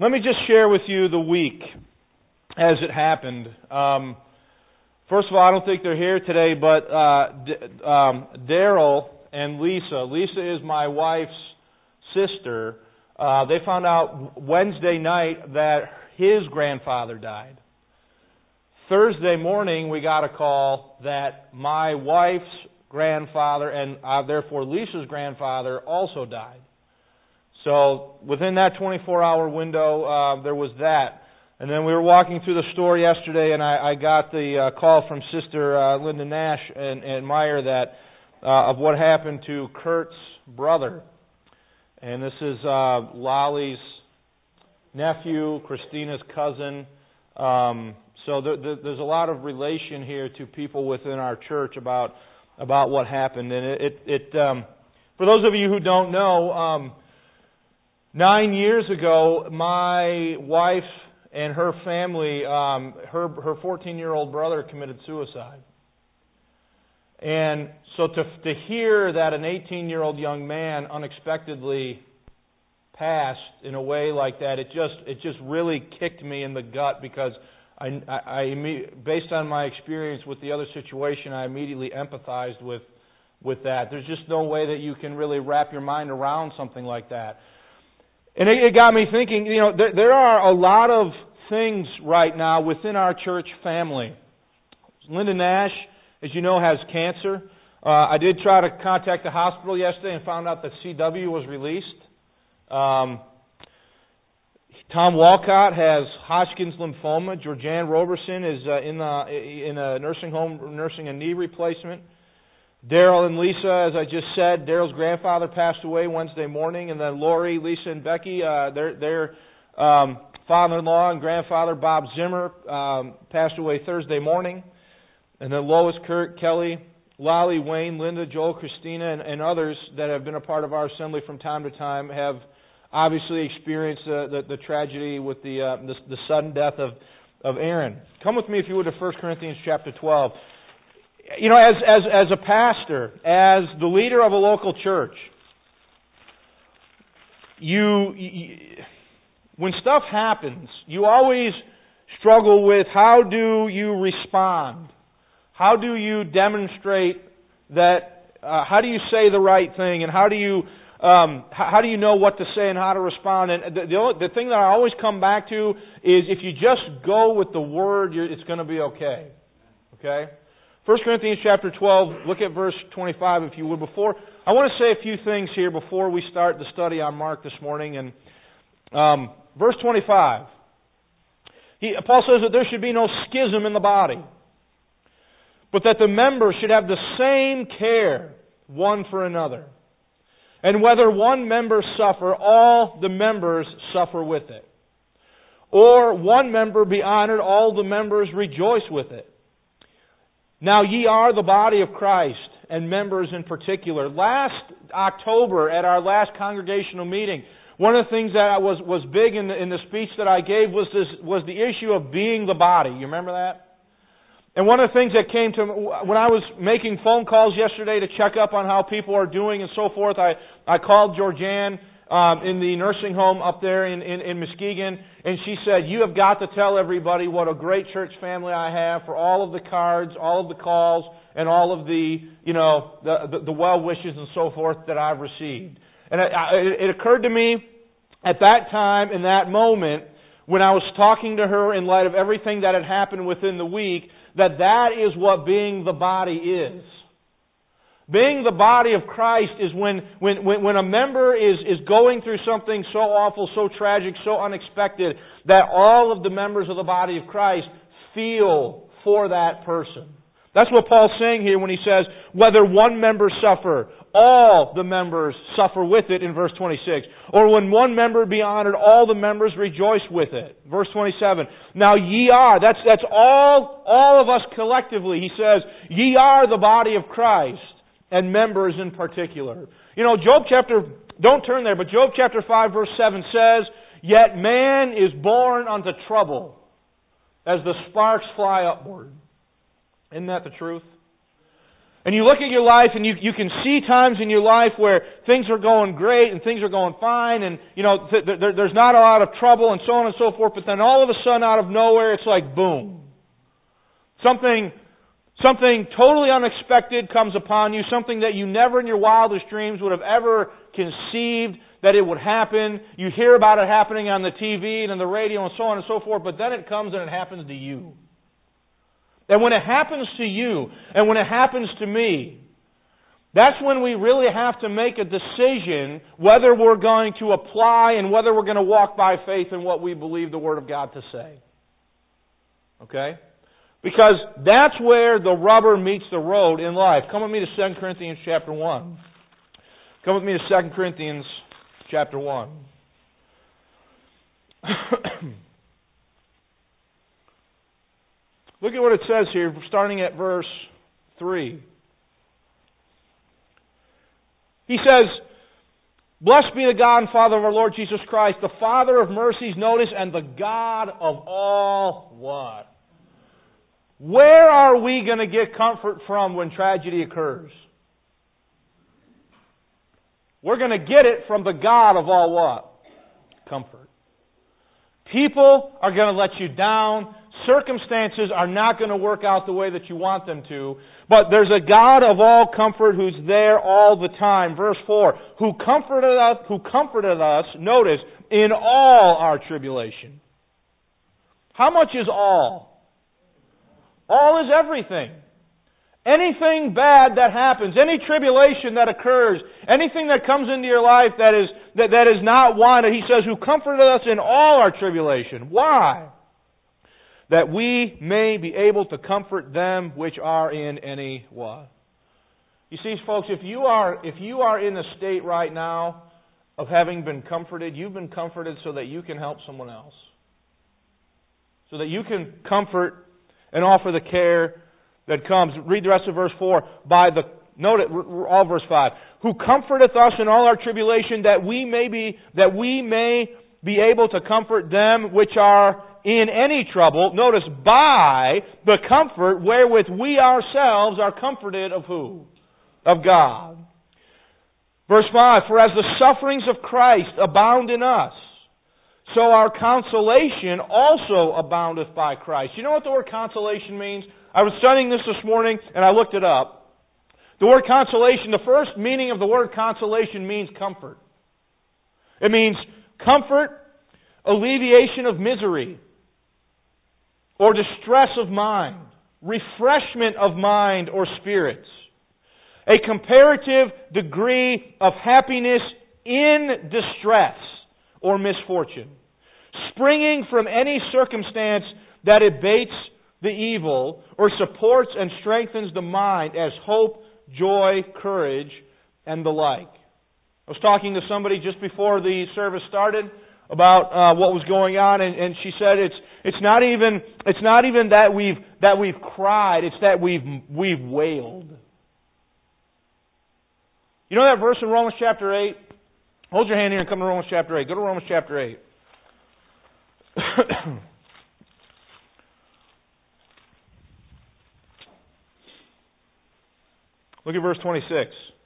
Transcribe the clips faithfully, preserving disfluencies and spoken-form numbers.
Let me just share with you the week as it happened. Um, first of all, I don't think they're here today, but uh, D- um, Daryl and Lisa. Lisa is my wife's sister. Uh, they found out Wednesday night that his grandfather died. Thursday morning, we got a call that my wife's grandfather and uh, therefore Lisa's grandfather also died. So within that twenty-four hour window, uh, there was that. And then we were walking through the store yesterday, and I, I got the uh, call from Sister uh, Linda Nash and, and Meyer that uh, of what happened to Kurt's brother. And this is uh, Lolly's nephew, Christina's cousin. Um, so there, there, there's a lot of relation here to people within our church about about what happened. And it, it, it um, for those of you who don't know, um, nine years ago, my wife and her family, um, her her fourteen-year-old brother committed suicide. And so to to hear that an eighteen-year-old young man unexpectedly passed in a way like that, it just it just really kicked me in the gut because I, I, I based on my experience with the other situation, I immediately empathized with with that. There's just no way that you can really wrap your mind around something like that. And it, it got me thinking, you know, there, there are a lot of things right now within our church family. Linda Nash, as you know, has cancer. Uh, I did try to contact the hospital yesterday and found out that C W was released. Um, Tom Walcott has Hodgkin's lymphoma. Georgianne Roberson is uh, in the in a nursing home nursing a knee replacement. Daryl and Lisa, as I just said, Daryl's grandfather passed away Wednesday morning, and then Lori, Lisa, and Becky, uh, their their um, father-in-law and grandfather Bob Zimmer um, passed away Thursday morning, and then Lois, Kurt, Kelly, Lolly, Wayne, Linda, Joel, Christina, and, and others that have been a part of our assembly from time to time have obviously experienced uh, the the tragedy with the, uh, the the sudden death of of Aaron. Come with me, if you would, to First Corinthians chapter twelve. You know, as as as a pastor, as the leader of a local church, you, you when stuff happens, you always struggle with how do you respond? How do you demonstrate that? Uh, how do you say the right thing? And how do you um, how do you know what to say and how to respond? And the the, only, the thing that I always come back to is if you just go with the word, you're, it's going to be okay. Okay. First Corinthians chapter twelve, look at verse twenty-five if you would. Before I want to say a few things here before we start the study on Mark this morning. And um, verse twenty-five, he, Paul says that there should be no schism in the body, but that the members should have the same care one for another. And whether one member suffer, all the members suffer with it. Or one member be honored, all the members rejoice with it. Now ye are the body of Christ, and members in particular. Last October, at our last congregational meeting, one of the things that was was big in the, in the speech that I gave was this was the issue of being the body. You remember that? And one of the things that came to when I was making phone calls yesterday to check up on how people are doing and so forth, I I called Georgianne Um, in the nursing home up there in, in, in Muskegon, and she said, you have got to tell everybody what a great church family I have for all of the cards, all of the calls, and all of the, you know, the, the, the well wishes and so forth that I've received. And it, it occurred to me at that time, in that moment, when I was talking to her in light of everything that had happened within the week, that that is what being the body is. Being the body of Christ is when, when, when a member is, is going through something so awful, so tragic, so unexpected, that all of the members of the body of Christ feel for that person. That's what Paul's saying here when he says, whether one member suffer, all the members suffer with it in verse twenty-six. Or when one member be honored, all the members rejoice with it. Verse twenty-seven. Now ye are, that's, that's all, all of us collectively. He says, ye are the body of Christ, and members in particular. You know, Job chapter, don't turn there, but Job chapter five verse seven says, yet man is born unto trouble as the sparks fly upward. Isn't that the truth? And you look at your life and you, you can see times in your life where things are going great and things are going fine and, you know, th- th- there's not a lot of trouble and so on and so forth, but then all of a sudden out of nowhere it's like boom. Something, something totally unexpected comes upon you, something that you never in your wildest dreams would have ever conceived that it would happen. You hear about it happening on the T V and on the radio and so on and so forth, but then it comes and it happens to you. And when it happens to you, and when it happens to me, that's when we really have to make a decision whether we're going to apply and whether we're going to walk by faith in what we believe the Word of God to say. Okay? Because that's where the rubber meets the road in life. Come with me to Second Corinthians chapter one. Come with me to Second Corinthians chapter one. Look at what it says here, starting at verse three. He says, "Blessed be the God and Father of our Lord Jesus Christ, the Father of mercies," notice, "and the God of all" what? Where are we going to get comfort from when tragedy occurs? We're going to get it from the God of all what? Comfort. People are going to let you down. Circumstances are not going to work out the way that you want them to. But there's a God of all comfort who's there all the time. Verse four, who comforted us, who comforted us, notice, in all our tribulation. How much is all? All is everything. Anything bad that happens, any tribulation that occurs, anything that comes into your life that is that, that is not wanted, he says, who comforted us in all our tribulation. Why? That we may be able to comfort them which are in any what? You see, folks, if you are if you are in a state right now of having been comforted, you've been comforted so that you can help someone else. So that you can comfort and offer the care that comes. Read the rest of verse four. By the note it, all verse five. Who comforteth us in all our tribulation, that we may be that we may be able to comfort them which are in any trouble. Notice, by the comfort wherewith we ourselves are comforted of who? Of God. Verse five. For as the sufferings of Christ abound in us, so our consolation also aboundeth by Christ. You know what the word consolation means? I was studying this this morning, and I looked it up. The word consolation, the first meaning of the word consolation means comfort. It means comfort, alleviation of misery, or distress of mind, refreshment of mind or spirits, a comparative degree of happiness in distress or misfortune, springing from any circumstance that abates the evil or supports and strengthens the mind, as hope, joy, courage, and the like. I was talking to somebody just before the service started about uh, what was going on, and, and she said it's it's not even it's not even that we've that we've cried, it's that we've we've wailed. You know that verse in Romans chapter eight? Hold your hand here and come to Romans chapter eight. Go to Romans chapter eight. Look at verse twenty-six.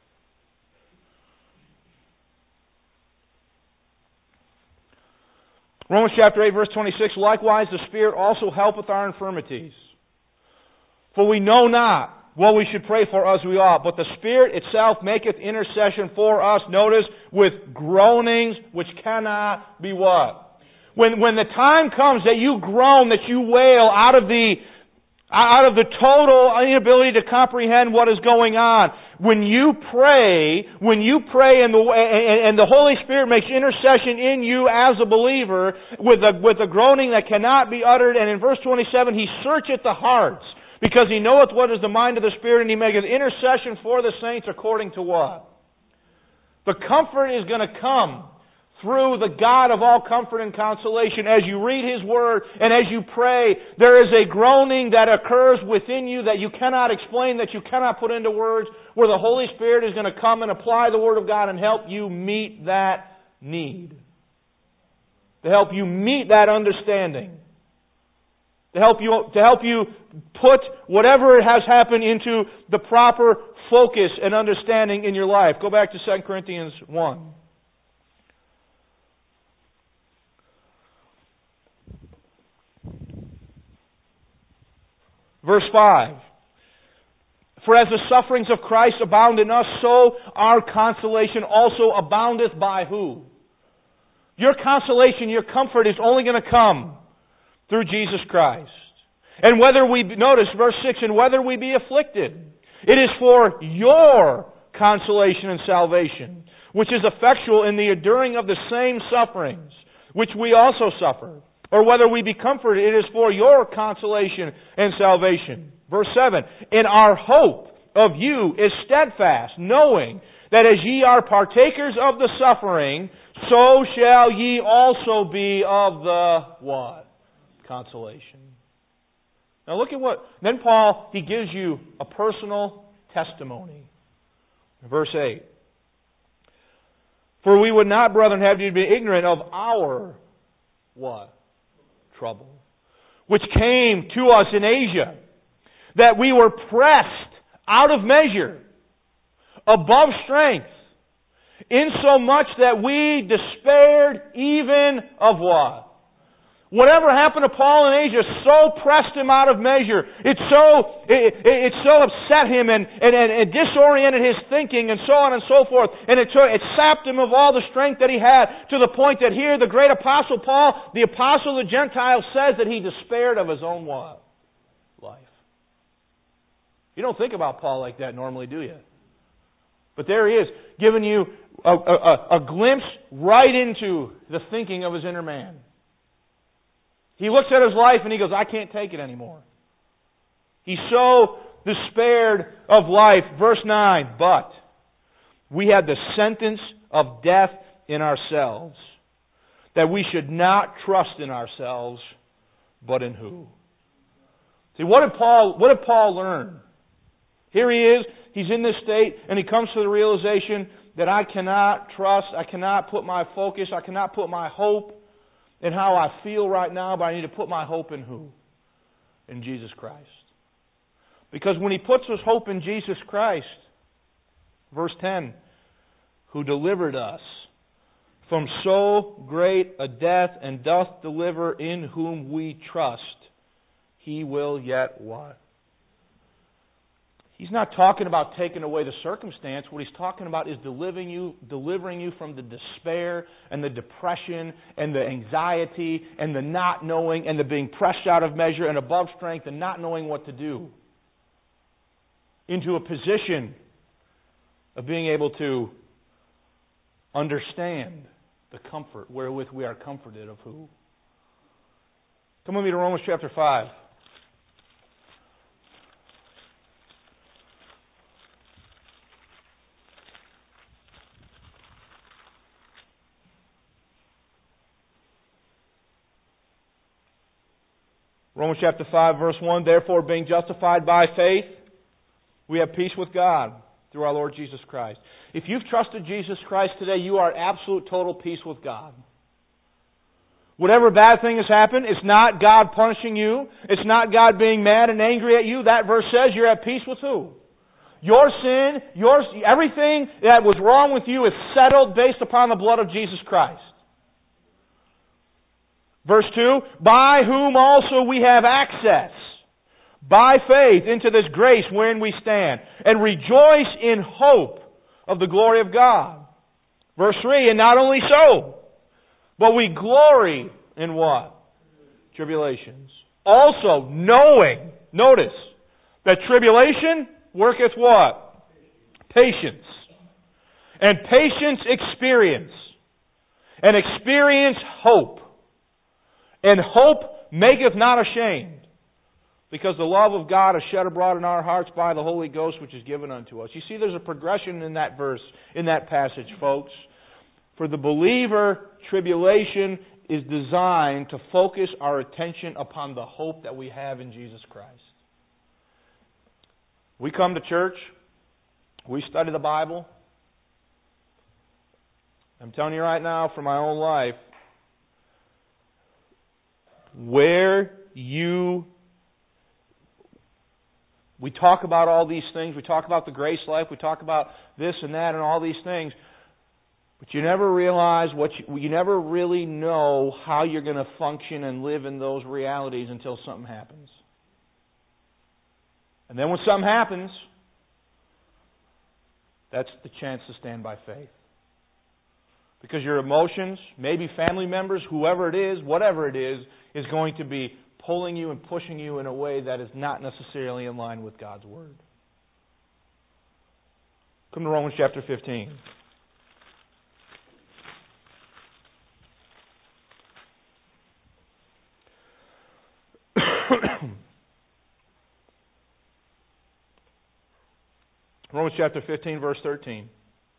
Romans chapter eight, verse twenty-six. Likewise, the Spirit also helpeth our infirmities. For we know not what we should pray for as we ought, but the Spirit itself maketh intercession for us, notice, with groanings which cannot be what? When, when the time comes that you groan, that you wail out of the out of the total inability to comprehend what is going on, when you pray, when you pray and the and the Holy Spirit makes intercession in you as a believer with a with a groaning that cannot be uttered, and in verse twenty-seven, He searcheth the hearts, because He knoweth what is the mind of the Spirit, and He maketh intercession for the saints according to what? The comfort is going to come through the God of all comfort and consolation. As you read His Word and as you pray, there is a groaning that occurs within you that you cannot explain, that you cannot put into words, where the Holy Spirit is going to come and apply the Word of God and help you meet that need. To help you meet that understanding. to help you to help you put whatever has happened into the proper focus and understanding in your life. Go back to Second Corinthians one. Verse five. For as the sufferings of Christ abound in us, so our consolation also aboundeth by who? Your consolation, your comfort is only going to come through Jesus Christ. And whether we, notice verse six, and whether we be afflicted, it is for your consolation and salvation, which is effectual in the enduring of the same sufferings, which we also suffer. Or whether we be comforted, it is for your consolation and salvation. Verse seven, and our hope of you is steadfast, knowing that as ye are partakers of the suffering, so shall ye also be of the what? Consolation. Now look at what, then Paul, he gives you a personal testimony. Verse eight. For we would not, brethren, have you be ignorant of our what? Trouble. Which came to us in Asia, that we were pressed out of measure, above strength, insomuch that we despaired even of what? Whatever happened to Paul in Asia so pressed him out of measure. It so it, it, it so upset him and, and, and it disoriented his thinking and so on and so forth. And it, it sapped him of all the strength that he had, to the point that here the great apostle Paul, the apostle of the Gentiles, says that he despaired of his own what? Life. You don't think about Paul like that normally, do you? But there he is, giving you a, a, a glimpse right into the thinking of his inner man. He looks at his life and he goes, I can't take it anymore. He's so despaired of life. Verse nine, but we had the sentence of death in ourselves, that we should not trust in ourselves, but in who? See, what did Paul, what did Paul learn? Here he is, he's in this state, and he comes to the realization that I cannot trust, I cannot put my focus, I cannot put my hope in how I feel right now, but I need to put my hope in who? In Jesus Christ. Because when he puts his hope in Jesus Christ, verse ten, who delivered us from so great a death and doth deliver, in whom we trust, he will yet what? He's not talking about taking away the circumstance. What he's talking about is delivering you, delivering you from the despair and the depression and the anxiety and the not knowing and the being pressed out of measure and above strength and not knowing what to do, into a position of being able to understand the comfort wherewith we are comforted of who? Come with me to Romans chapter five. Romans chapter five, verse one, therefore being justified by faith, we have peace with God through our Lord Jesus Christ. If you've trusted Jesus Christ today, you are at absolute total peace with God. Whatever bad thing has happened, it's not God punishing you. It's not God being mad and angry at you. That verse says you're at peace with who? Your sin, your, everything that was wrong with you is settled based upon the blood of Jesus Christ. Verse two, by whom also we have access, by faith, into this grace wherein we stand, and rejoice in hope of the glory of God. Verse three, and not only so, but we glory in what? Tribulations. Also knowing, notice, that tribulation worketh what? Patience. And patience experience. And experience hope. And hope maketh not ashamed, because the love of God is shed abroad in our hearts by the Holy Ghost, which is given unto us. You see, there's a progression in that verse, in that passage, folks. For the believer, tribulation is designed to focus our attention upon the hope that we have in Jesus Christ. We come to church, we study the Bible. I'm telling you right now, from my own life, where you We talk about all these things. We talk about the grace life. We talk about this and that and all these things. But you never realize what you, you never really know how you're going to function and live in those realities until something happens. And then when something happens, that's the chance to stand by faith. Because your emotions, maybe family members, whoever it is, whatever it is, is going to be pulling you and pushing you in a way that is not necessarily in line with God's Word. Come to Romans chapter fifteen. Romans chapter fifteen, verse thirteen.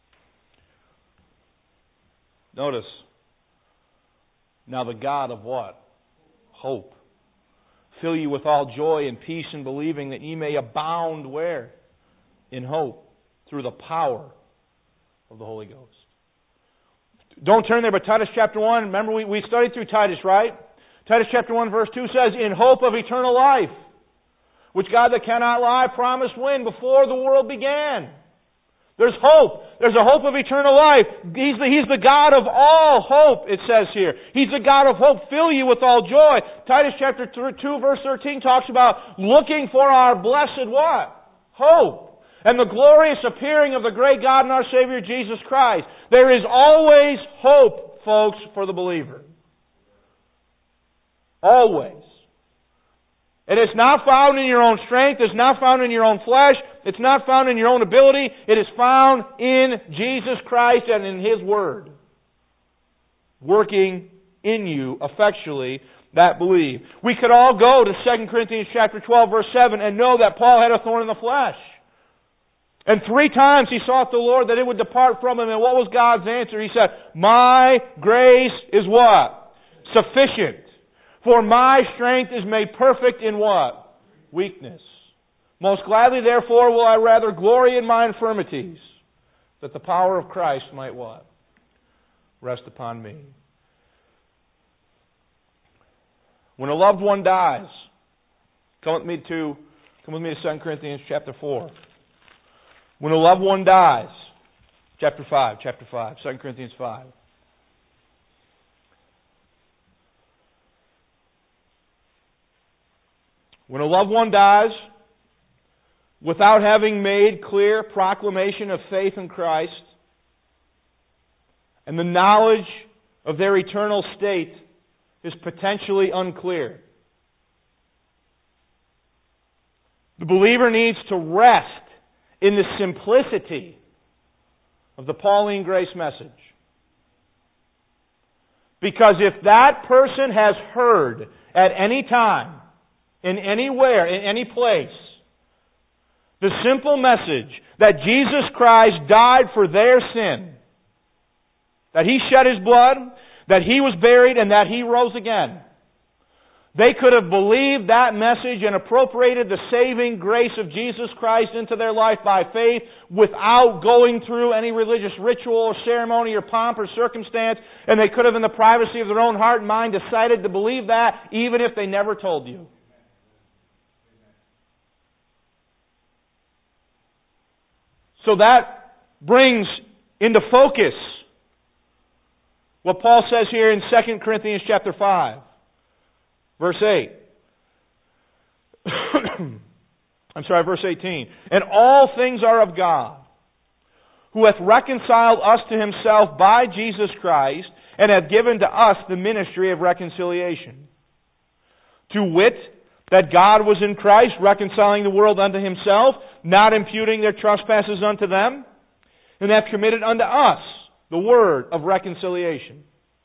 Notice, now the God of what? Hope. Fill you with all joy and peace in believing that ye may abound where? In hope, through the power of the Holy Ghost. Don't turn there, but Titus chapter one, remember we, we studied through Titus, right? Titus chapter one verse two says, in hope of eternal life, which God that cannot lie promised when? Before the world began. There's hope. There's a hope of eternal life. He's the, he's the God of all hope, it says here. He's the God of hope. Fill you with all joy. Titus chapter two verse thirteen talks about looking for our blessed what? Hope. And the glorious appearing of the great God and our Savior Jesus Christ. There is always hope, folks, for the believer. Always. And it's not found in your own strength. It's not found in your own flesh. It's not found in your own ability. It is found in Jesus Christ and in His Word, working in you effectually that believe. We could all go to Second Corinthians chapter twelve, verse seven, and know that Paul had a thorn in the flesh. And three times he sought the Lord that it would depart from him. And what was God's answer? He said, my grace is what? Sufficient. For my strength is made perfect in what? Weakness. Most gladly, therefore, will I rather glory in my infirmities, that the power of Christ might what? Rest upon me. When a loved one dies, come with me to come with me to Second Corinthians chapter four. When a loved one dies, chapter five, chapter five, Second Corinthians five. When a loved one dies, without having made clear proclamation of faith in Christ and the knowledge of their eternal state is potentially unclear, the believer needs to rest in the simplicity of the Pauline grace message. Because if that person has heard at any time, in anywhere, in any place, the simple message that Jesus Christ died for their sin, that He shed His blood, that He was buried, and that He rose again, they could have believed that message and appropriated the saving grace of Jesus Christ into their life by faith without going through any religious ritual or ceremony or pomp or circumstance, and they could have in the privacy of their own heart and mind decided to believe that even if they never told you. So that brings into focus what Paul says here in Second Corinthians chapter five, verse eight. I'm sorry, verse eighteen. And all things are of God, who hath reconciled us to Himself by Jesus Christ, and hath given to us the ministry of reconciliation. To wit, that God was in Christ, reconciling the world unto Himself, not imputing their trespasses unto them, and hath committed unto us the word of reconciliation.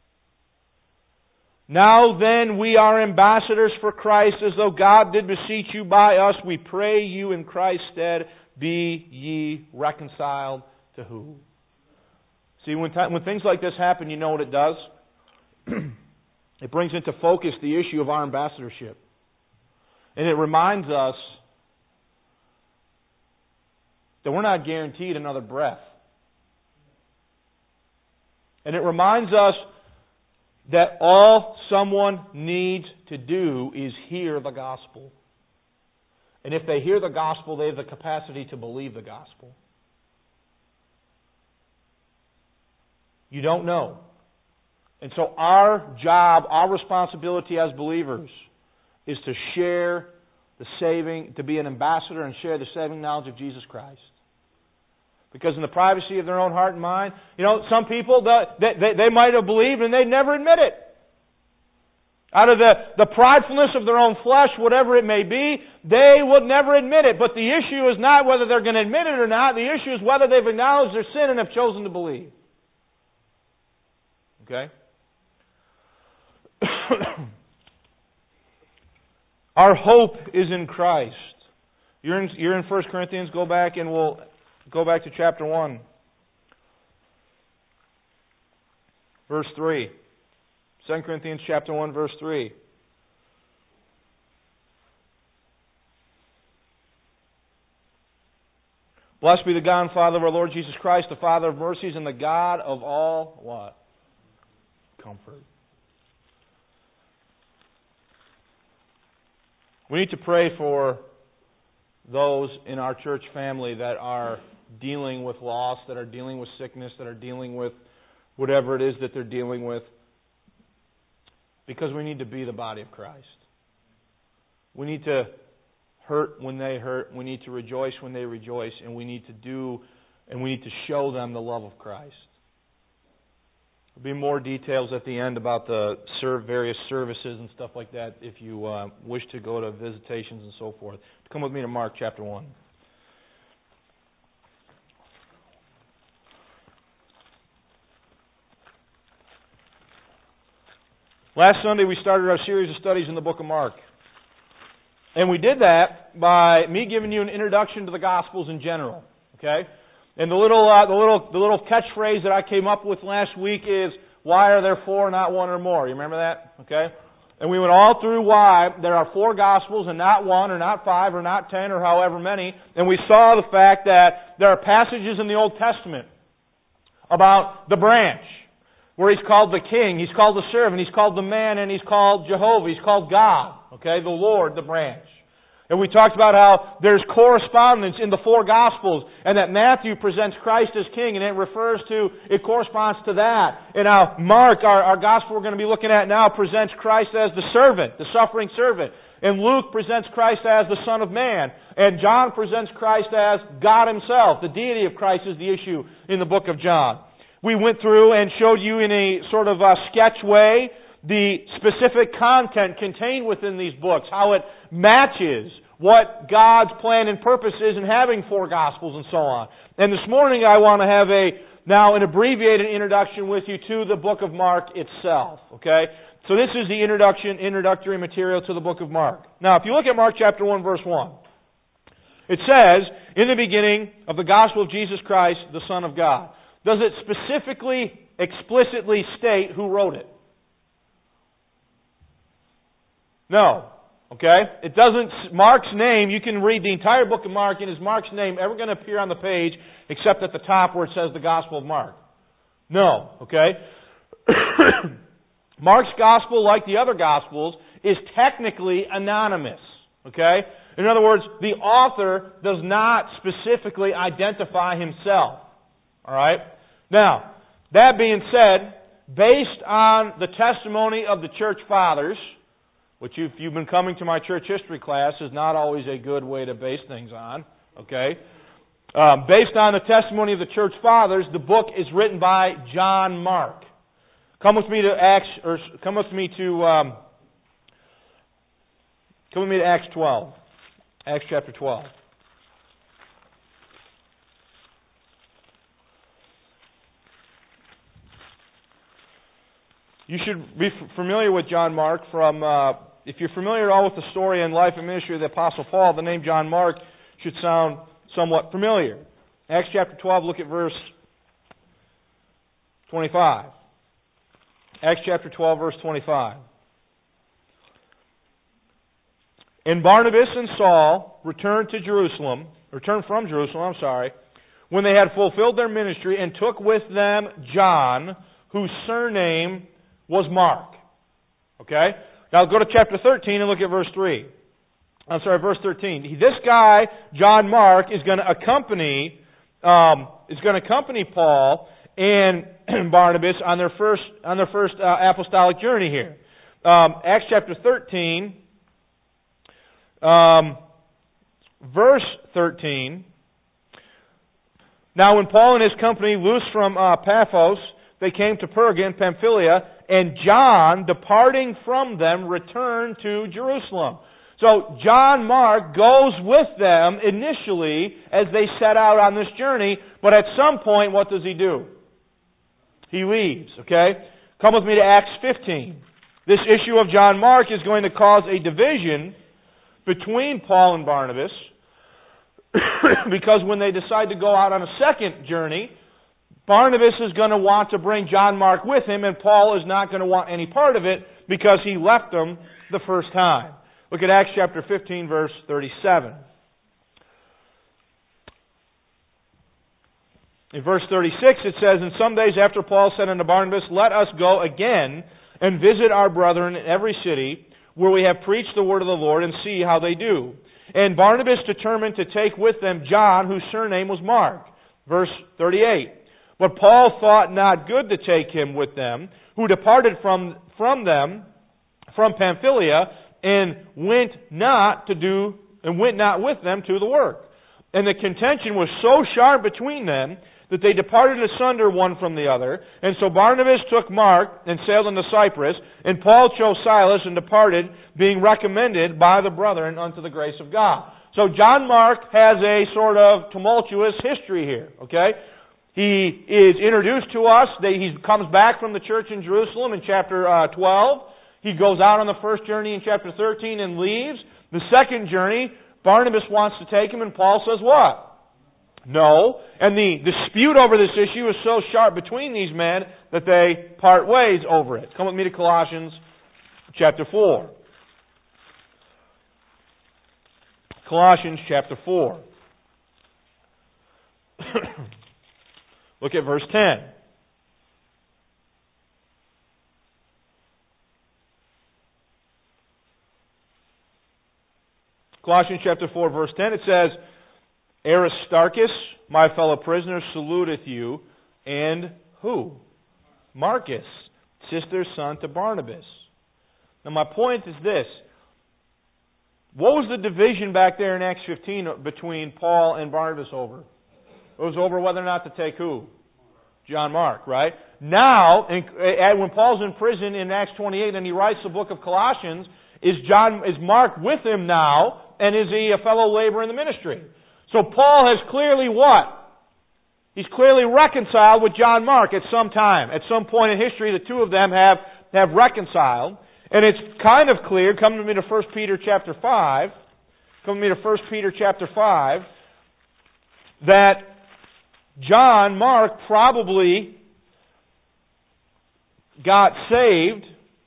Now then, we are ambassadors for Christ, as though God did beseech you by us. We pray you in Christ's stead, be ye reconciled to who? See, when, t- when things like this happen, you know what it does? It brings into focus the issue of our ambassadorship. And it reminds us that we're not guaranteed another breath. And it reminds us that all someone needs to do is hear the gospel. And if they hear the gospel, they have the capacity to believe the gospel. You don't know. And so our job, our responsibility as believers is to share the saving, to be an ambassador and share the saving knowledge of Jesus Christ. Because in the privacy of their own heart and mind, you know, some people, they, they, they might have believed and they'd never admit it. Out of the, the pridefulness of their own flesh, whatever it may be, they would never admit it. But the issue is not whether they're going to admit it or not. The issue is whether they've acknowledged their sin and have chosen to believe. Okay? Our hope is in Christ. You're in, you're in First Corinthians. Go back and we'll go back to chapter one. Verse three. Second Corinthians chapter one, verse three. Blessed be the God and Father of our Lord Jesus Christ, the Father of mercies and the God of all what? Comfort. We need to pray for those in our church family that are dealing with loss, that are dealing with sickness, that are dealing with whatever it is that they're dealing with. Because we need to be the body of Christ. We need to hurt when they hurt. We need to rejoice when they rejoice. And we need to do, and we need to show them the love of Christ. There'll be more details at the end about the serve various services and stuff like that if you uh, wish to go to visitations and so forth. Come with me to Mark chapter one. Last Sunday we started our series of studies in the book of Mark. And we did that by me giving you an introduction to the Gospels in general. Okay? And the little uh, the little the little catchphrase that I came up with last week is, why are there four, not one or more? You remember that? Okay? And we went all through why there are four Gospels and not one or not five or not ten or however many. And we saw the fact that there are passages in the Old Testament about the branch, where He's called the king, He's called the servant, He's called the man, and He's called Jehovah, He's called God. Okay, the Lord, the branch. And we talked about how there's correspondence in the four Gospels, and that Matthew presents Christ as king, and it refers to, it corresponds to that. And now Mark, our, our Gospel we're going to be looking at now, presents Christ as the servant, the suffering servant. And Luke presents Christ as the Son of Man. And John presents Christ as God Himself. The deity of Christ is the issue in the book of John. We went through and showed you in a sort of a sketch way the specific content contained within these books, how it matches what God's plan and purpose is in having four Gospels and so on. And this morning I want to have a, now an abbreviated introduction with you to the book of Mark itself. Okay? So this is the introduction, introductory material to the book of Mark. Now if you look at Mark chapter one, verse one, it says, in the beginning of the gospel of Jesus Christ, the Son of God. Does it specifically, explicitly state who wrote it? No. Okay? It doesn't, Mark's name, you can read the entire book of Mark, and is Mark's name ever going to appear on the page except at the top where it says the Gospel of Mark? No. Okay? Mark's Gospel, like the other Gospels, is technically anonymous. Okay? In other words, the author does not specifically identify himself. Alright? Now, that being said, based on the testimony of the church fathers, which if you've been coming to my church history class is not always a good way to base things on, okay? Um, based on the testimony of the church fathers, the book is written by John Mark. Come with me to Acts, or come with me to, um, come with me to Acts twelve. Acts chapter twelve. You should be familiar with John Mark from, uh, if you're familiar at all with the story and life and ministry of the Apostle Paul, the name John Mark should sound somewhat familiar. Acts chapter twelve, look at verse twenty-five. Acts chapter twelve, verse twenty-five. And Barnabas and Saul returned to Jerusalem, returned from Jerusalem, I'm sorry, when they had fulfilled their ministry, and took with them John, whose surname was Mark. Okay? Now go to chapter thirteen and look at verse three. I'm sorry, verse thirteen. This guy, John Mark, is going to accompany um, is going to accompany Paul and Barnabas on their first on their first uh, apostolic journey here. Um, Acts chapter thirteen, um, verse thirteen. Now, when Paul and his company loosed from uh, Paphos, they came to Perga in Pamphylia, and John, departing from them, returned to Jerusalem. So John Mark goes with them initially as they set out on this journey, but at some point, what does he do? He leaves, okay? Come with me to Acts fifteen. This issue of John Mark is going to cause a division between Paul and Barnabas, because when they decide to go out on a second journey, Barnabas is going to want to bring John Mark with him, and Paul is not going to want any part of it because he left them the first time. Look at Acts chapter fifteen, verse thirty-seven. In verse thirty-six it says, "And some days after Paul said unto Barnabas, Let us go again and visit our brethren in every city where we have preached the word of the Lord, and see how they do. And Barnabas determined to take with them John, whose surname was Mark." Verse thirty-eight. "But Paul thought not good to take him with them, who departed from, from them, from Pamphylia, and went not to do, and went not with them to the work. And the contention was so sharp between them, that they departed asunder one from the other. And so Barnabas took Mark, and sailed into Cyprus, and Paul chose Silas, and departed, being recommended by the brethren unto the grace of God." So John Mark has a sort of tumultuous history here, okay? He is introduced to us. He comes back from the church in Jerusalem in chapter uh, twelve. He goes out on the first journey in chapter thirteen and leaves. The second journey, Barnabas wants to take him, and Paul says what? No. And the dispute over this issue is so sharp between these men that they part ways over it. Come with me to Colossians chapter four. Colossians chapter four. Look at verse ten. Colossians chapter four, verse ten, it says, "Aristarchus, my fellow prisoner, saluteth you, and" who? "Marcus, sister's son to Barnabas." Now my point is this. What was the division back there in Acts fifteen between Paul and Barnabas over? It was over whether or not to take who? John Mark, right? Now, when Paul's in prison in Acts twenty-eight and he writes the book of Colossians, is John is Mark with him now, and is he a fellow laborer in the ministry? So Paul has clearly what? He's clearly reconciled with John Mark at some time. At some point in history, the two of them have, have reconciled. And it's kind of clear, come to me to First Peter chapter five, come to me to First Peter chapter five, that John Mark probably got saved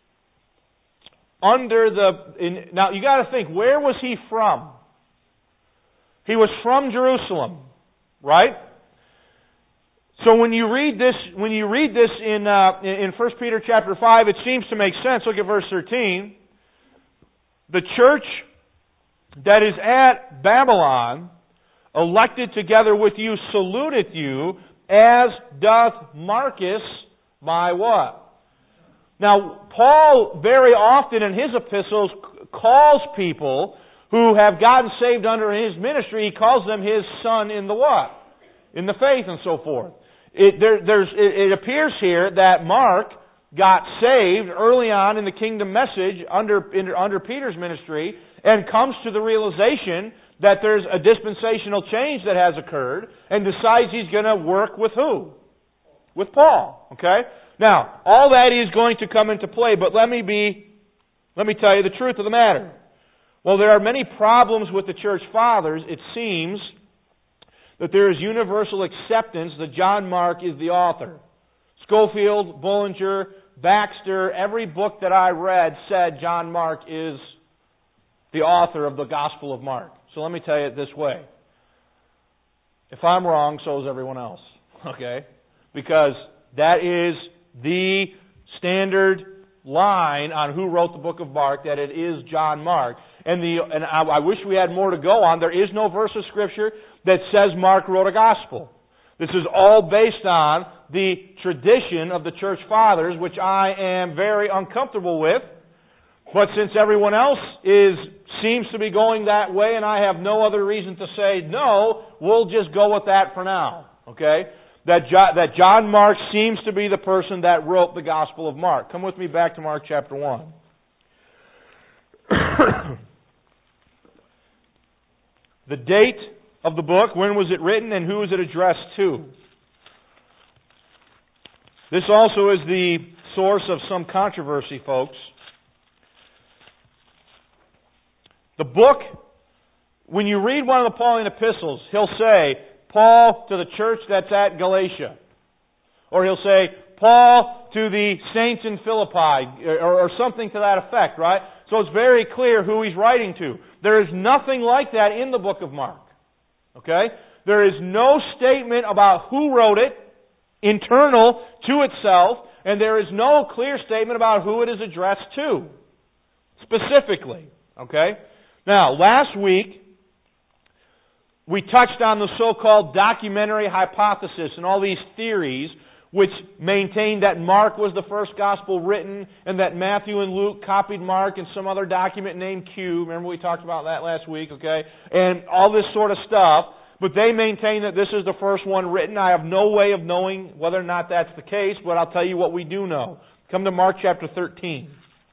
under the... In, now, you got to think, where was he from? He was from Jerusalem, right? So when you read this, when you read this in uh, in First Peter chapter five, it seems to make sense. Look at verse thirteen. "The church that is at Babylon, elected together with you, saluteth you, as doth Marcus, my" what? Now, Paul very often in his epistles calls people who have gotten saved under his ministry, he calls them his son in the what? In the faith and so forth. It, there, there's, it, it appears here that Mark got saved early on in the kingdom message under, in, under Peter's ministry and comes to the realization that there's a dispensational change that has occurred and decides he's going to work with who? With Paul. Okay? Now, all that is going to come into play, but let me be, let me tell you the truth of the matter. Well, there are many problems with the church fathers. It seems that there is universal acceptance that John Mark is the author. Schofield, Bullinger, Baxter, every book that I read said John Mark is the author of the Gospel of Mark. So let me tell you it this way. If I'm wrong, so is everyone else. Okay? Because that is the standard line on who wrote the book of Mark, that it is John Mark. And the and I, I wish we had more to go on. There is no verse of Scripture that says Mark wrote a gospel. This is all based on the tradition of the church fathers, which I am very uncomfortable with. But since everyone else is seems to be going that way, and I have no other reason to say no, we'll just go with that for now. Okay? That jo- that John Mark seems to be the person that wrote the Gospel of Mark. Come with me back to Mark chapter one. The date of the book, when was it written, and who is it addressed to? This also is the source of some controversy, folks. The book, when you read one of the Pauline epistles, he'll say, Paul to the church that's at Galatia. Or he'll say, Paul to the saints in Philippi, or, or something to that effect, right? So it's very clear who he's writing to. There is nothing like that in the book of Mark. Okay? There is no statement about who wrote it, internal to itself, and there is no clear statement about who it is addressed to, specifically. Okay? Now, last week, we touched on the so-called documentary hypothesis and all these theories which maintained that Mark was the first gospel written and that Matthew and Luke copied Mark in some other document named Q. Remember we talked about that last week, okay? And all this sort of stuff. But they maintain that this is the first one written. I have no way of knowing whether or not that's the case, but I'll tell you what we do know. Come to Mark chapter thirteen.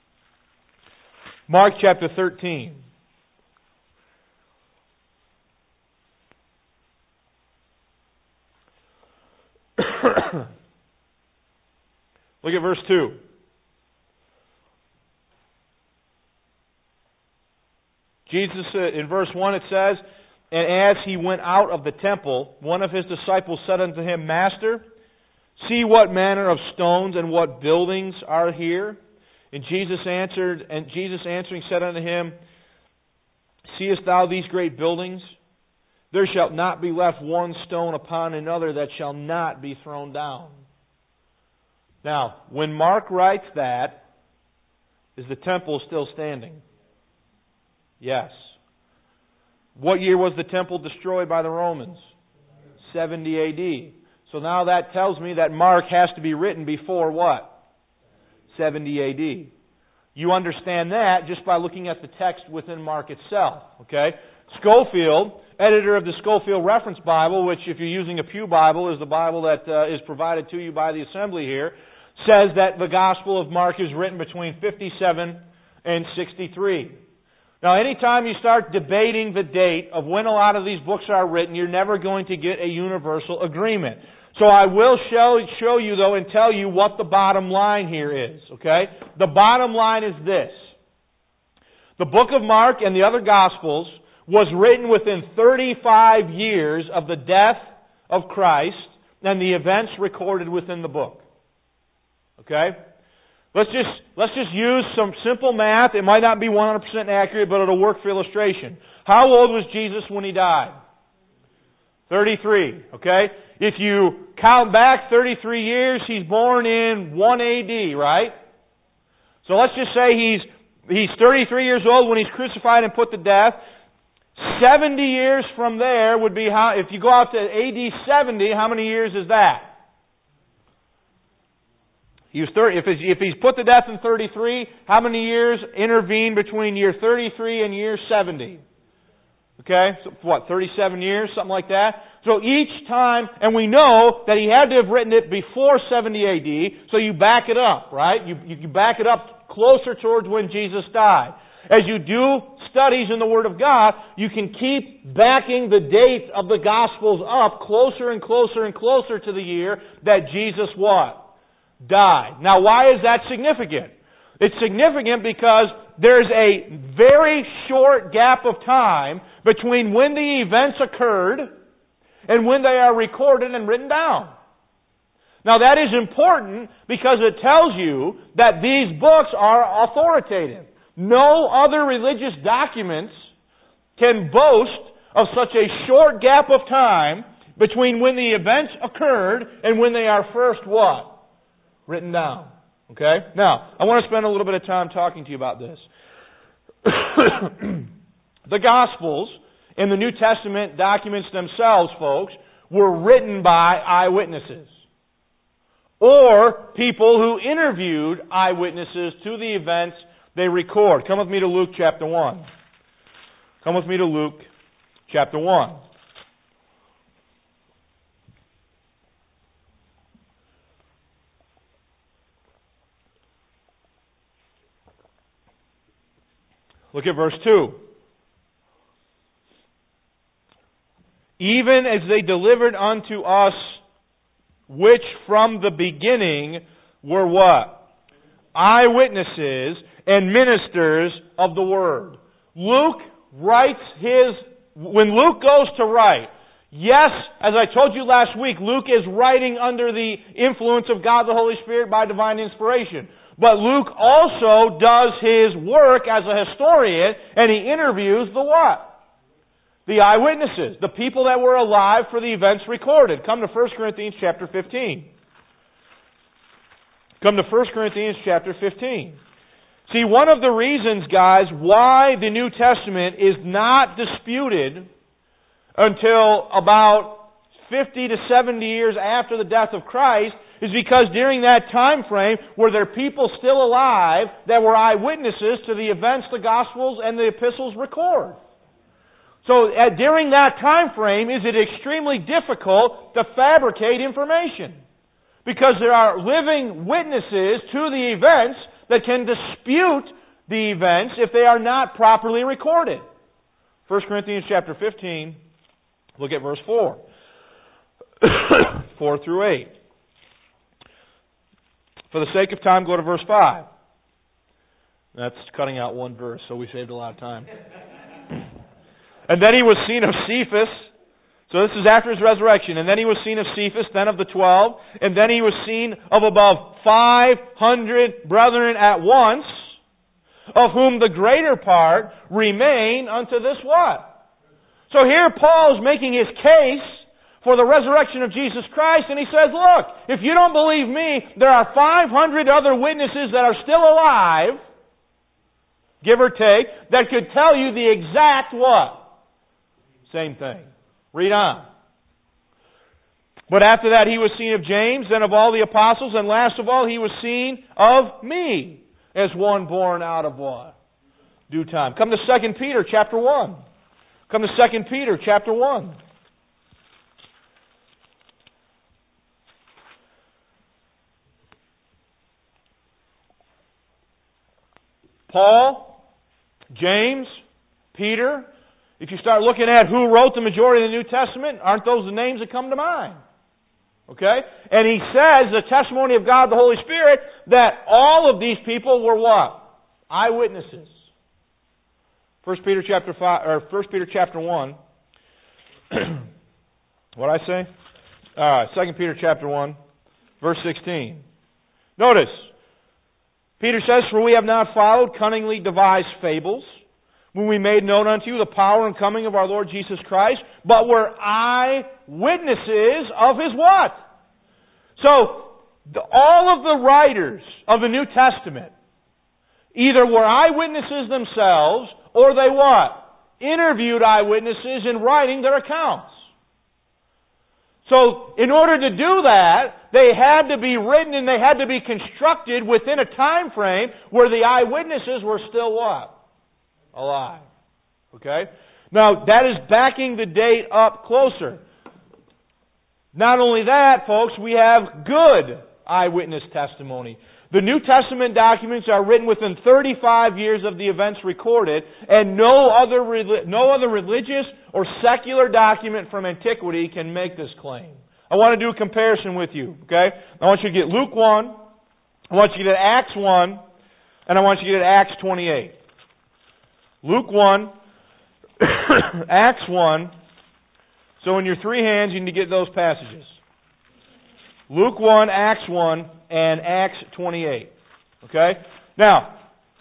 Mark chapter thirteen. Look at verse two. Jesus, uh, in verse one it says, and as he went out of the temple, one of his disciples said unto him, Master, see what manner of stones and what buildings are here. And Jesus answered, and Jesus answering said unto him, Seest thou these great buildings? There shall not be left one stone upon another that shall not be thrown down. Now, when Mark writes that, is the temple still standing? Yes. What year was the temple destroyed by the Romans? seventy A D. So now that tells me that Mark has to be written before what? seventy A D. You understand that just by looking at the text within Mark itself. Okay? Schofield, editor of the Schofield Reference Bible, which if you're using a Pew Bible is the Bible that uh, is provided to you by the assembly here, says that the Gospel of Mark is written between fifty-seven and sixty-three. Now, anytime you start debating the date of when a lot of these books are written, you're never going to get a universal agreement. So I will show, show you, though, and tell you what the bottom line here is. Okay? The bottom line is this. The book of Mark and the other Gospels was written within thirty-five years of the death of Christ and the events recorded within the book. Okay? Let's just let's just use some simple math. It might not be one hundred percent accurate, but it'll work for illustration. How old was Jesus when He died? thirty-three. Okay? If you count back thirty-three years, He's born in one A D, right? So let's just say He's He's thirty-three years old when He's crucified and put to death. seventy years from there would be how, if you go out to A D seventy, how many years is that? He was thirty, if, if he's put to death in thirty-three, how many years intervene between year thirty-three and year seventy? Okay, so what, thirty-seven years, something like that? So each time, and we know that he had to have written it before seventy A D, so you back it up, right? You, you back it up closer towards when Jesus died. As you do studies in the Word of God, you can keep backing the date of the Gospels up closer and closer and closer to the year that Jesus what? Died. Now, why is that significant? It's significant because there's a very short gap of time between when the events occurred and when they are recorded and written down. Now, that is important because it tells you that these books are authoritative. No other religious documents can boast of such a short gap of time between when the events occurred and when they are first what? Written down. Okay? Now, I want to spend a little bit of time talking to you about this. The Gospels and the New Testament documents themselves, folks, were written by eyewitnesses, or people who interviewed eyewitnesses to the events they record. Come with me to Luke chapter one. Come with me to Luke chapter one. Look at verse two. Even as they delivered unto us, which from the beginning were what? Eyewitnesses and ministers of the Word. Luke writes his, when Luke goes to write, yes, as I told you last week, Luke is writing under the influence of God the Holy Spirit by divine inspiration. But Luke also does his work as a historian, and he interviews the what? The eyewitnesses, the people that were alive for the events recorded. Come to First Corinthians chapter fifteen. Come to First Corinthians chapter fifteen. See, one of the reasons, guys, why the New Testament is not disputed until about fifty to seventy years after the death of Christ is because during that time frame were there people still alive that were eyewitnesses to the events the Gospels and the epistles record. So uh, during that time frame, is it extremely difficult to fabricate information? Because there are living witnesses to the events that can dispute the events if they are not properly recorded. First Corinthians chapter fifteen, look at verse four. four through eight. For the sake of time, go to verse five. That's cutting out one verse, so we saved a lot of time. And then he was seen of Cephas. So this is after his resurrection. And then he was seen of Cephas, then of the twelve. And then he was seen of above five hundred brethren at once, of whom the greater part remain unto this what? So here Paul is making his case for the resurrection of Jesus Christ, and he says, look, if you don't believe me, there are five hundred other witnesses that are still alive, give or take, that could tell you the exact what? Same thing. Read on. But after that he was seen of James, then of all the apostles, and last of all he was seen of me, as one born out of what? Due time. Come to Second Peter chapter one. Come to Second Peter chapter one. Paul, James, Peter. If you start looking at who wrote the majority of the New Testament, aren't those the names that come to mind? Okay? And he says, the testimony of God the Holy Spirit, that all of these people were what? Eyewitnesses. First Peter chapter five, or First Peter chapter one. What did I say? Alright, Second Peter chapter one, verse sixteen. Notice, Peter says, for we have not followed cunningly devised fables, when we made known unto you the power and coming of our Lord Jesus Christ, but were eyewitnesses of His what? So, the, all of the writers of the New Testament either were eyewitnesses themselves, or they what? Interviewed eyewitnesses in writing their accounts. So, in order to do that, they had to be written and they had to be constructed within a time frame where the eyewitnesses were still what? Alive. Okay? Now, that is backing the date up closer. Not only that, folks, we have good eyewitness testimony. The New Testament documents are written within thirty-five years of the events recorded, and no other no other religious or secular document from antiquity can make this claim. I want to do a comparison with you, okay? I want you to get Luke one, I want you to get Acts one, and I want you to get Acts twenty-eight. Luke one, Acts one. So in your three hands, you need to get those passages. Luke one, Acts one, and Acts twenty-eight. Okay? Now,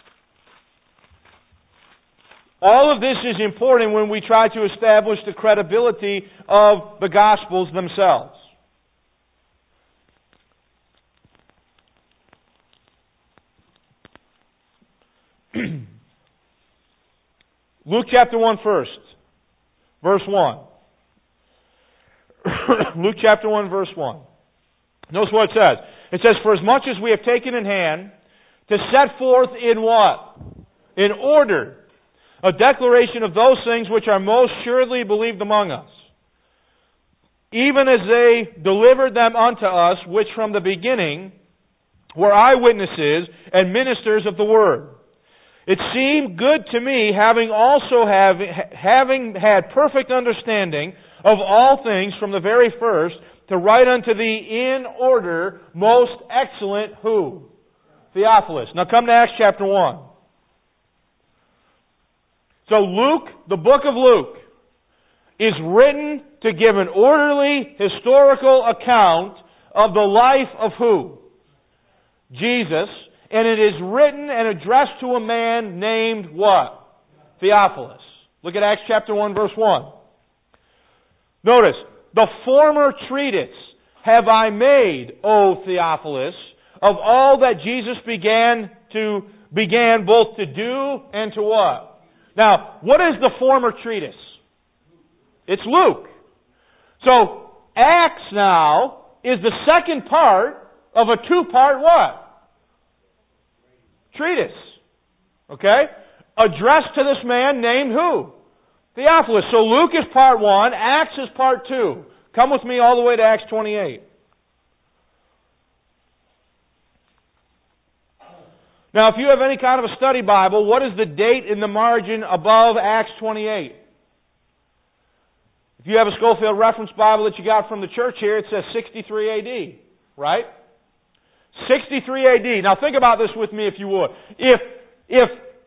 all of this is important when we try to establish the credibility of the Gospels themselves. Luke chapter one first. Verse one. Luke chapter one, verse one. Notice what it says. It says, "For as much as we have taken in hand to set forth in what? In order. A declaration of those things which are most surely believed among us. Even as they delivered them unto us, which from the beginning were eyewitnesses and ministers of the word. It seemed good to me, having also have, having had perfect understanding of all things from the very first, to write unto thee in order, most excellent," who? Theophilus. Now come to Acts chapter one. So Luke, the book of Luke, is written to give an orderly historical account of the life of who? Jesus. And it is written and addressed to a man named what? Theophilus. Look at Acts chapter one, verse one. Notice, "The former treatise have I made, O Theophilus, of all that Jesus began to began both to do and to what?" Now, what is the former treatise? It's Luke. So, Acts now is the second part of a two-part what? Treatise. Okay? Addressed to this man named who? Theophilus. So Luke is part one, Acts is part two. Come with me all the way to Acts twenty-eight. Now, if you have any kind of a study Bible, what is the date in the margin above Acts twenty-eight? If you have a Schofield Reference Bible that you got from the church here, it says sixty-three A D, right? sixty-three A D. Now think about this with me if you would. If, if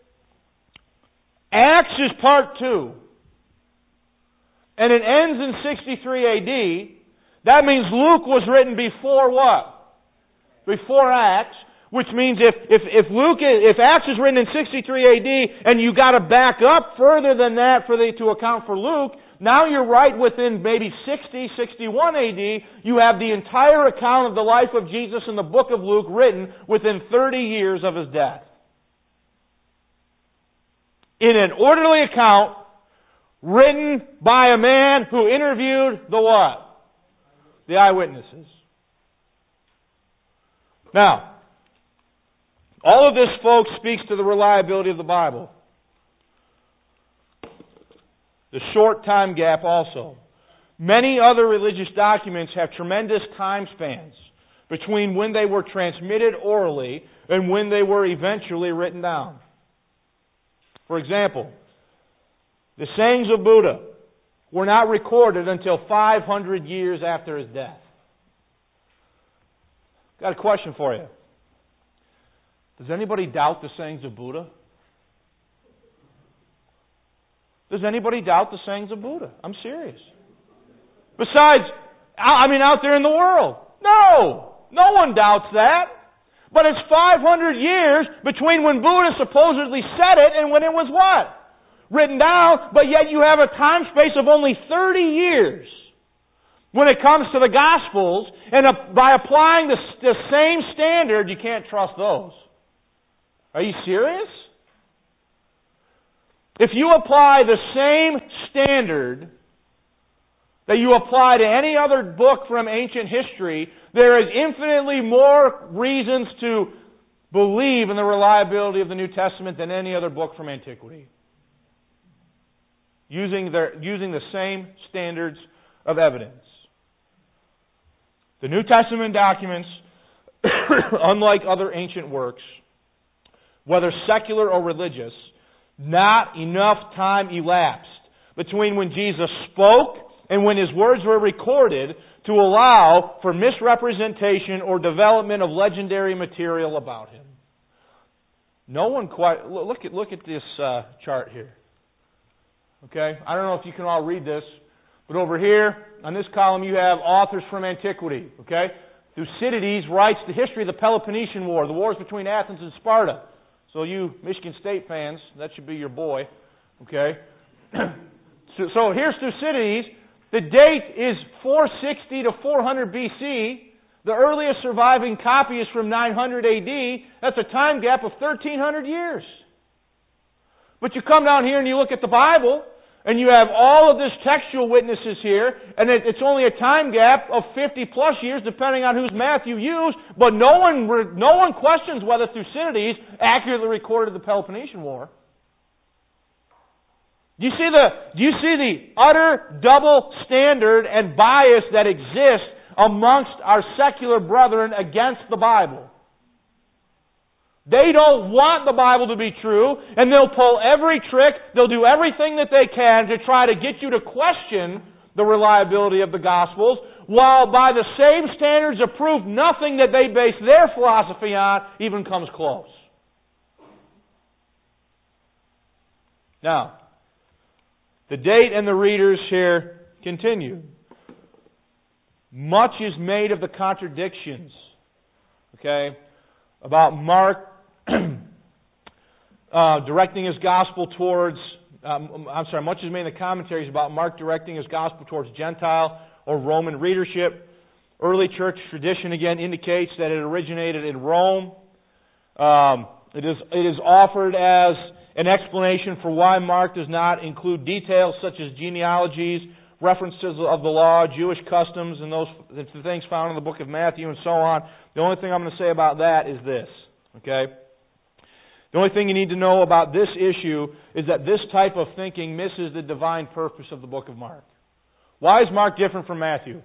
Acts is part two, and it ends in sixty-three A D, that means Luke was written before what? Before Acts, which means if, if, if Luke is, if Acts is written in sixty-three A D, and you got to back up further than that for the, to account for Luke, now you're right within maybe sixty, sixty-one A D. You have the entire account of the life of Jesus in the book of Luke written within thirty years of his death. In an orderly account written by a man who interviewed the what? The eyewitnesses. Now, all of this, folks, speaks to the reliability of the Bible. The short time gap also. Many other religious documents have tremendous time spans between when they were transmitted orally and when they were eventually written down. For example, the sayings of Buddha were not recorded until five hundred years after his death. Got a question for you. Does anybody doubt the sayings of Buddha? Does anybody doubt the sayings of Buddha? I'm serious. Besides, I mean, out there in the world. No! No one doubts that. But it's five hundred years between when Buddha supposedly said it and when it was what? Written down, but yet you have a time space of only thirty years when it comes to the Gospels, and by applying the, the same standard, you can't trust those. Are you serious? If you apply the same standard that you apply to any other book from ancient history, there is infinitely more reasons to believe in the reliability of the New Testament than any other book from antiquity. Using, their, using the same standards of evidence. The New Testament documents, unlike other ancient works, whether secular or religious, not enough time elapsed between when Jesus spoke and when His words were recorded to allow for misrepresentation or development of legendary material about Him. No one quite... Look at, look at this uh, chart here. Okay? I don't know if you can all read this, but over here, on this column, you have authors from antiquity. Okay? Thucydides writes the history of the Peloponnesian War, the wars between Athens and Sparta. So you Michigan State fans, that should be your boy. Okay? so, so here's Thucydides. The date is four sixty to four hundred B C. The earliest surviving copy is from nine hundred A D. That's a time gap of thirteen hundred years. But you come down here and you look at the Bible, and you have all of this textual witnesses here, and it's only a time gap of fifty plus years, depending on whose math you use, but no one, no one questions whether Thucydides accurately recorded the Peloponnesian War. Do you see the, do you see the utter double standard and bias that exists amongst our secular brethren against the Bible? They don't want the Bible to be true, and they'll pull every trick, they'll do everything that they can to try to get you to question the reliability of the Gospels, while by the same standards of proof, nothing that they base their philosophy on even comes close. Now, the date and the readers here continue. Much is made of the contradictions, okay, about Mark uh, directing his gospel towards, um, I'm sorry, much is made in the commentaries about Mark directing his gospel towards Gentile or Roman readership. Early church tradition again indicates that it originated in Rome. Um, it is it is offered as an explanation for why Mark does not include details such as genealogies, references of the law, Jewish customs, and those the things found in the book of Matthew and so on. The only thing I'm going to say about that is this, okay? The only thing you need to know about this issue is that this type of thinking misses the divine purpose of the book of Mark. Why is Mark different from Matthew?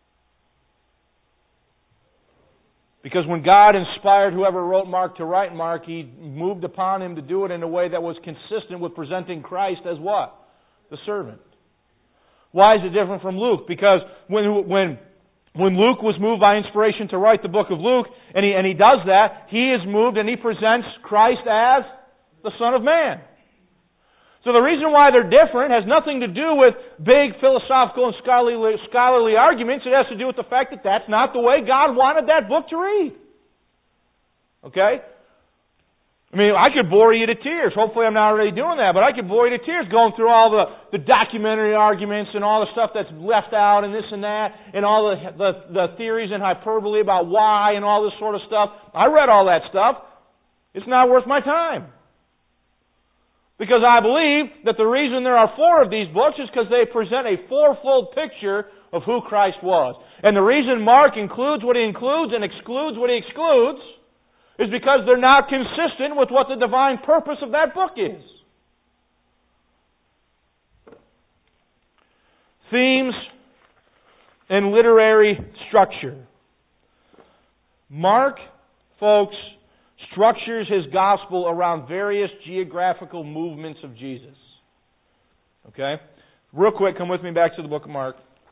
Because when God inspired whoever wrote Mark to write Mark, He moved upon him to do it in a way that was consistent with presenting Christ as what? The servant. Why is it different from Luke? Because when when when Luke was moved by inspiration to write the book of Luke, and he and he does that, he is moved and he presents Christ as the Son of Man. So the reason why they're different has nothing to do with big philosophical and scholarly, scholarly arguments. It has to do with the fact that that's not the way God wanted that book to read. Okay? I mean, I could bore you to tears. Hopefully I'm not already doing that, but I could bore you to tears going through all the, the documentary arguments and all the stuff that's left out and this and that and all the, the, the theories and hyperbole about why and all this sort of stuff. I read all that stuff. It's not worth my time. Because I believe that the reason there are four of these books is because they present a fourfold picture of who Christ was. And the reason Mark includes what he includes and excludes what he excludes is because they're not consistent with what the divine purpose of that book is. Themes and literary structure. Mark, folks, structures his gospel around various geographical movements of Jesus. Okay? Real quick, come with me back to the book of Mark.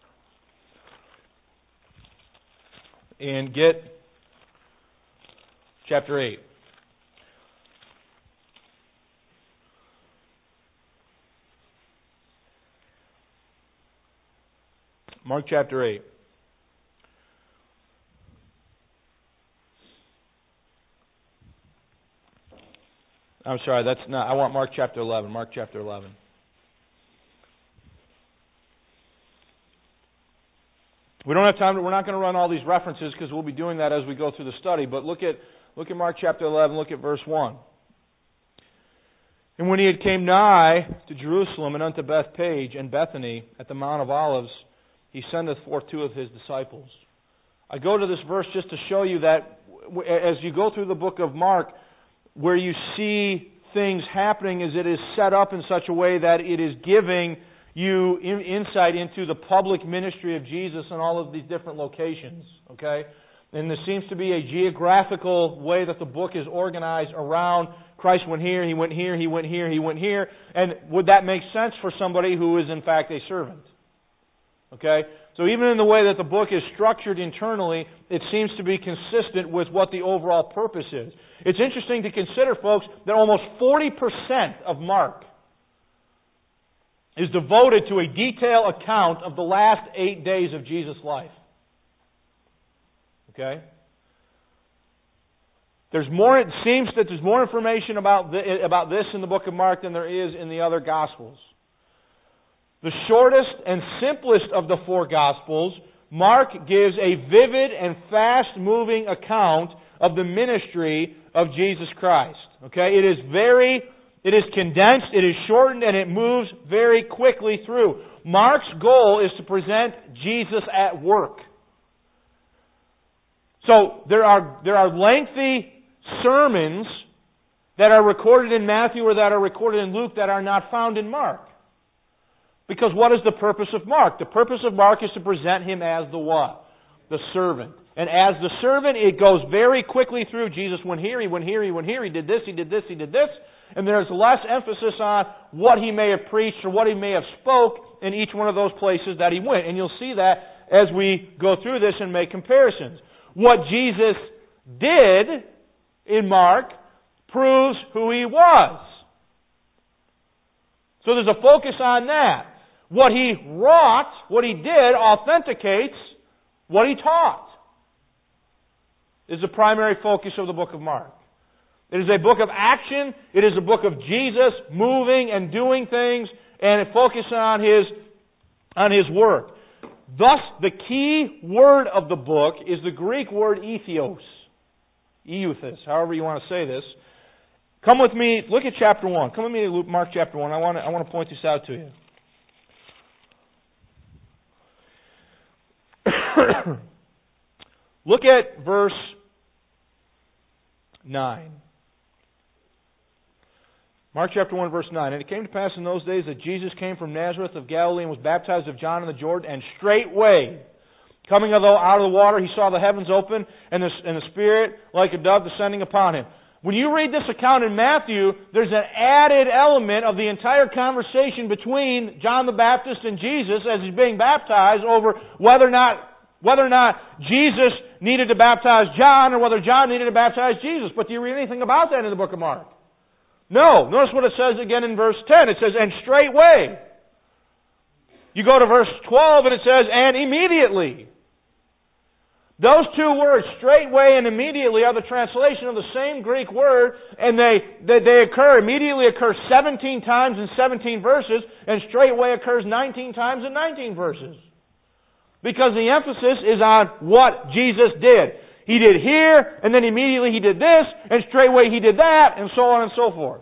And get chapter eight. Mark chapter eight. I'm sorry, that's not, I want Mark chapter eleven. Mark chapter eleven. We don't have time to, we're not going to run all these references because we'll be doing that as we go through the study, but look at look at Mark chapter eleven, look at verse one. And when he had came nigh to Jerusalem and unto Bethpage and Bethany at the Mount of Olives, he sendeth forth two of his disciples. I go to this verse just to show you that as you go through the book of Mark, where you see things happening is it is set up in such a way that it is giving you in, insight into the public ministry of Jesus in all of these different locations. Okay? And there seems to be a geographical way that the book is organized around Christ went here, He went here, He went here, He went here. And would that make sense for somebody who is in fact a servant? Okay? So even in the way that the book is structured internally, it seems to be consistent with what the overall purpose is. It's interesting to consider, folks, that almost forty percent of Mark is devoted to a detailed account of the last eight days of Jesus' life. Okay? There's more, it seems that there's more information about, the, about this in the book of Mark than there is in the other Gospels. The shortest and simplest of the four Gospels, Mark gives a vivid and fast-moving account of the ministry of Jesus Christ. Okay? It is very, It is condensed, it is shortened, and it moves very quickly through. Mark's goal is to present Jesus at work. So there are, there are lengthy sermons that are recorded in Matthew or that are recorded in Luke that are not found in Mark. Because what is the purpose of Mark? The purpose of Mark is to present Him as the what? The servant. And as the servant, it goes very quickly through. Jesus went here, He went here, He went here, He did this, He did this, He did this. And there's less emphasis on what He may have preached or what He may have spoke in each one of those places that He went. And you'll see that as we go through this and make comparisons. What Jesus did in Mark proves who He was. So there's a focus on that. What He wrought, what He did, authenticates what He taught. Is the primary focus of the book of Mark. It is a book of action. It is a book of Jesus moving and doing things, and it focuses on His, on His work. Thus, the key word of the book is the Greek word ethos. Euthys, however you want to say this. Come with me, look at chapter one. Come with me to Mark chapter one. I want to, I want to point this out to you. Look at verse nine. Mark chapter one, verse nine. And it came to pass in those days that Jesus came from Nazareth of Galilee and was baptized of John in the Jordan, and straightway, coming out of the water, He saw the heavens open, and the, and the Spirit like a dove descending upon Him. When you read this account in Matthew, there's an added element of the entire conversation between John the Baptist and Jesus as He's being baptized over whether or not whether or not Jesus needed to baptize John or whether John needed to baptize Jesus. But do you read anything about that in the book of Mark? No. Notice what it says again in verse ten. It says, and straightway. You go to verse twelve and it says, and immediately. Those two words, straightway and immediately, are the translation of the same Greek word, and they, they, they occur, immediately occur seventeen times in seventeen verses, and straightway occurs nineteen times in nineteen verses. Because the emphasis is on what Jesus did. He did here, and then immediately He did this, and straightway He did that, and so on and so forth.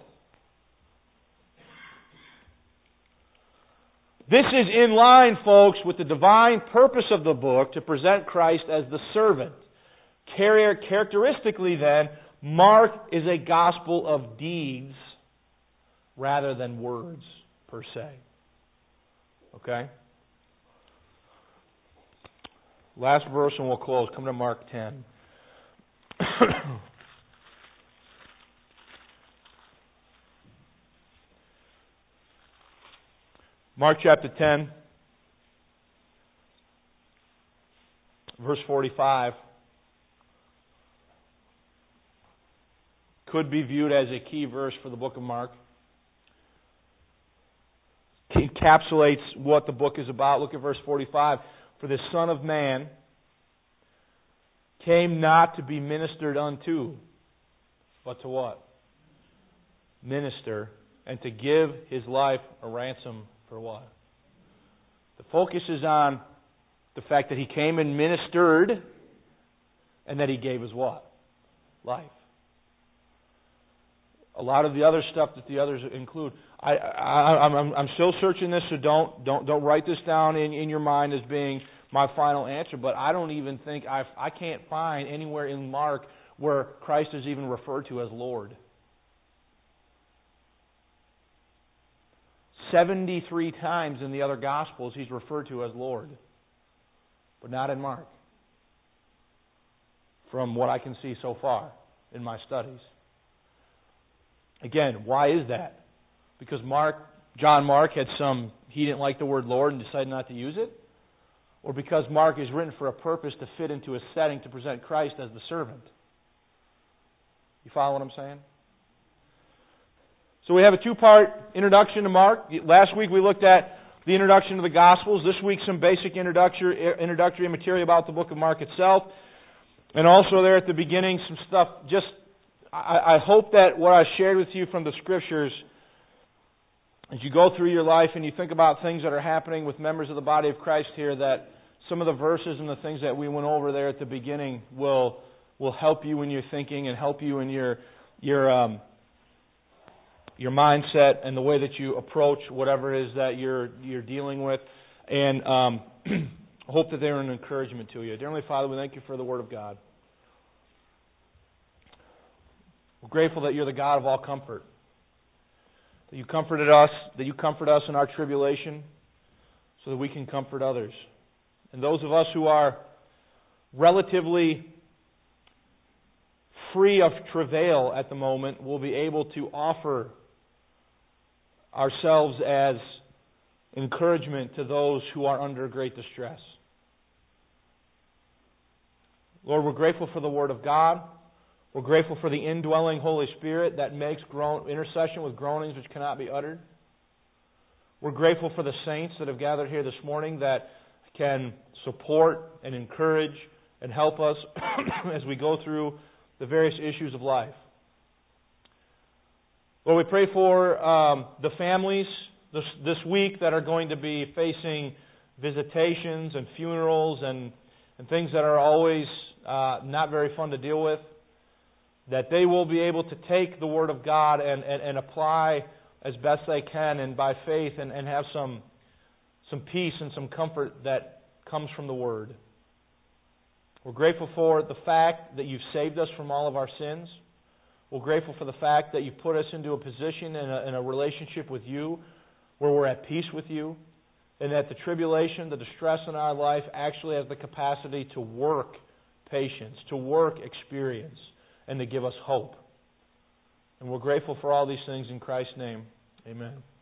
This is in line, folks, with the divine purpose of the book to present Christ as the servant. Characteristically, then, Mark is a gospel of deeds rather than words, per se. Okay? Last verse and we'll close. Come to Mark ten. Mark chapter ten, verse forty-five, could be viewed as a key verse for the book of Mark. It encapsulates what the book is about. Look at verse forty-five. For the Son of Man came not to be ministered unto, but to what? Minister, and to give His life a ransom for what? The focus is on the fact that He came and ministered, and that He gave His what? Life. A lot of the other stuff that the others include. I, I, I'm, I'm still searching this, so don't don't don't write this down in, in your mind as being my final answer. But I don't even think I I can't find anywhere in Mark where Christ is even referred to as Lord. Seventy-three times in the other Gospels He's referred to as Lord, but not in Mark. From what I can see so far in my studies. Again, why is that? Because Mark, John Mark had some, he didn't like the word Lord and decided not to use it? Or because Mark is written for a purpose to fit into a setting to present Christ as the servant? You follow what I'm saying? So we have a two-part introduction to Mark. Last week we looked at the introduction to the Gospels. This week some basic introductory, introductory material about the book of Mark itself. And also there at the beginning some stuff just... I hope that what I shared with you from the Scriptures, as you go through your life and you think about things that are happening with members of the body of Christ here, that some of the verses and the things that we went over there at the beginning will will help you in your thinking and help you in your your um, your mindset and the way that you approach whatever it is that you're you're dealing with, and um, hope that they're an encouragement to you. Dear Heavenly Father, we thank you for the Word of God. We're grateful that you're the God of all comfort, that you comforted us, that you comfort us in our tribulation, so that we can comfort others. And those of us who are relatively free of travail at the moment will be able to offer ourselves as encouragement to those who are under great distress. Lord, we're grateful for the Word of God. We're grateful for the indwelling Holy Spirit that makes groan, intercession with groanings which cannot be uttered. We're grateful for the saints that have gathered here this morning that can support and encourage and help us as we go through the various issues of life. Lord, we pray for um, the families this, this week that are going to be facing visitations and funerals and, and things that are always uh, not very fun to deal with, that they will be able to take the Word of God and, and, and apply as best they can and by faith and, and have some, some peace and some comfort that comes from the Word. We're grateful for the fact that you've saved us from all of our sins. We're grateful for the fact that you've put us into a position in a, in a relationship with you where we're at peace with you, and that the tribulation, the distress in our life actually has the capacity to work patience, to work experience, and to give us hope. And we're grateful for all these things in Christ's name. Amen.